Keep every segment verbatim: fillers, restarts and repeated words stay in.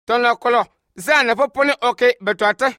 tono kolo za na poponi oke betwata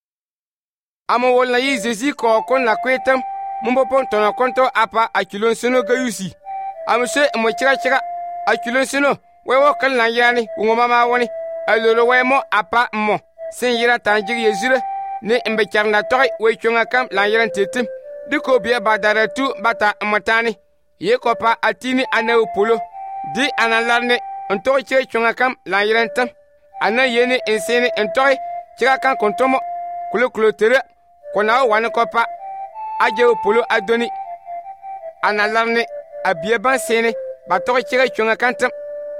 amo wol na yi Jésus ko kon la kwetam mumbo pon tono konto apa akilon sino gayusi amse mo chira chira akilon sino wewo kan na yani ngoma ma woni alolo wemo apa mo sin yira tanjir yezure ne mbe charna toy we chunga kam la yiran tetim diko biya badara tu bata matani ye ko pa atini anaw polo di analarne onto che chunga kam la yiran tam ana yene ensene entoy chira kan kontomo kulo kulo tere kona wan ko pa aje polo adoni analarne abiya ban sene ba to chira chunga kan tam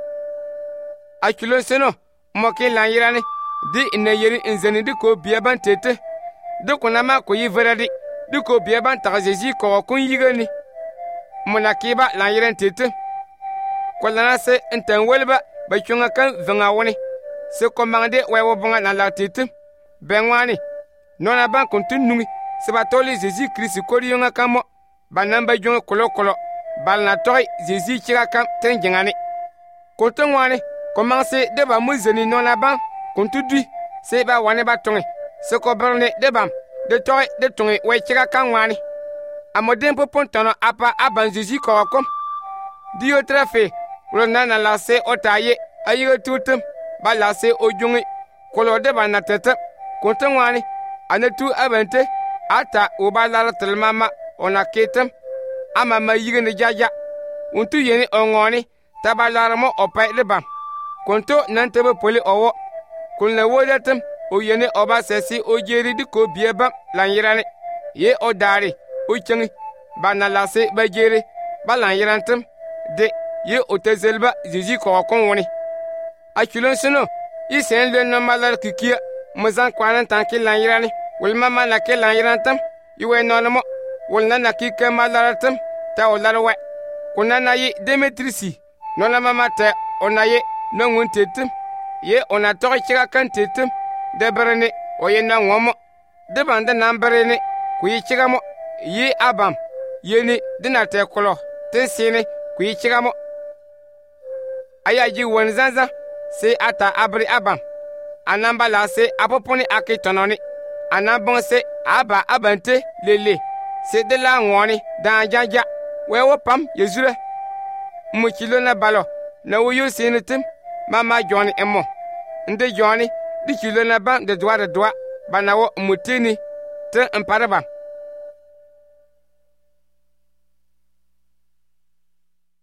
akilo seno moke la yirani di ina yeri inzani di ko biya ban tete di kuna ma ko yiveradi di ko biya ban ta Jésus ko kun yigani muna kiba la yiran tete ko lana se intan welba ba chunga kan vanga woni se ko mangde wewo bonga na la tete benwani nona ban kontun nungi se ba toli Jésus Christ ko yonga kamo banamba jonga kolo kolo balna toy Jésus chira kam ten jingani kontun wani commencez de ba muzeni non la ban kontu dui se ba wane ba tonge se ko berne de bam de toy de tonge we chira kan wani amodem po pontono apa aban Jésus ko kom dio trafe lo nana la se otaye ayi tutum ba la se ojungi kolo de ban na tete kontu wani anatu abante ata o ba la telmama ona ketem ama ma yigene jaja untu yeni ongoni tabalarmo opay de bam konto nantebe poli owo kulne wodatem o yene oba sesi o jeri di ko bieba lanyrane ye o dari o chengi bana lase ba jeri ba lanyrantem de ye o tezelba Jésus ko kon woni akilon sino isen le no malar kikia muzan kwanan tanki lanyrane wal mama la ke lanyrantem iwe nonmo wal nana kike malaratem ta o larwe kunana yi Demetrisi nona mama te onaye nongun tetem ye ona toki chira kan tetem de berene oye na ngomo de bande namberene ku yi chira mo ye abam yeni dina te kolo te sine ku yi chira mo aya ji won zanza se ata abri abam anamba la se apoponi akitononi anabon se aba abante lele se de la ngoni dan janja wewo pam yezure mu kilo na balo na wuyu sinitim mama Johnny emo nde Johnny di kilo na ban de doa de doa banawo mutini te imparaba